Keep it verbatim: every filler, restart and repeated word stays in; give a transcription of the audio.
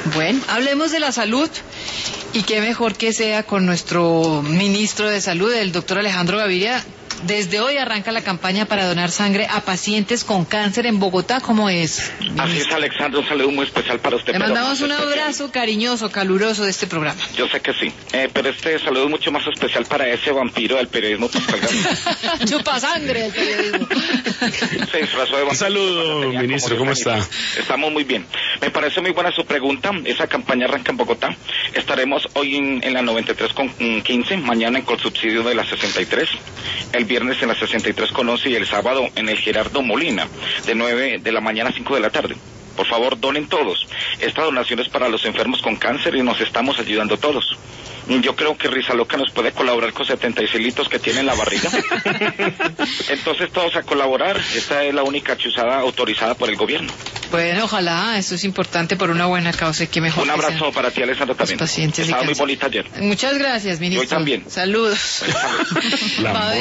Bueno, hablemos de la salud y qué mejor que sea con nuestro ministro de Salud, el doctor Alejandro Gaviria. Desde hoy arranca la campaña para donar sangre a pacientes con cáncer en Bogotá. ¿Cómo es, ministro? Así es, Alexandra, un saludo muy especial para usted. Le mandamos un abrazo cariñoso, caluroso de este programa. Yo sé que sí, eh, pero este saludo es mucho más especial para ese vampiro del periodismo. Chupa sangre del periodismo. Se disfrazó de vampiro. Un saludo, ministro, ¿cómo está? Estamos muy bien. Me parece muy buena su pregunta. Esa campaña arranca en Bogotá. Estaremos hoy en, en la noventa y tres con quince, mañana en Colsubsidio de la sesenta y tres, el viernes en la sesenta y tres con once y el sábado en el Gerardo Molina, de nueve de la mañana a cinco de la tarde. Por favor, donen todos. Esta donación es para los enfermos con cáncer y nos estamos ayudando todos. Yo creo que Risa Loca nos puede colaborar con setenta y seis litros que tiene en la barriga. Entonces todos a colaborar. Esta es la única chuzada autorizada por el gobierno. Bueno, ojalá, esto es importante por una buena causa. Que mejor un abrazo para ti, Alessandra, también. Pacientes Estaba muy bonita ayer. Muchas gracias, ministro. Yo también. Saludos. La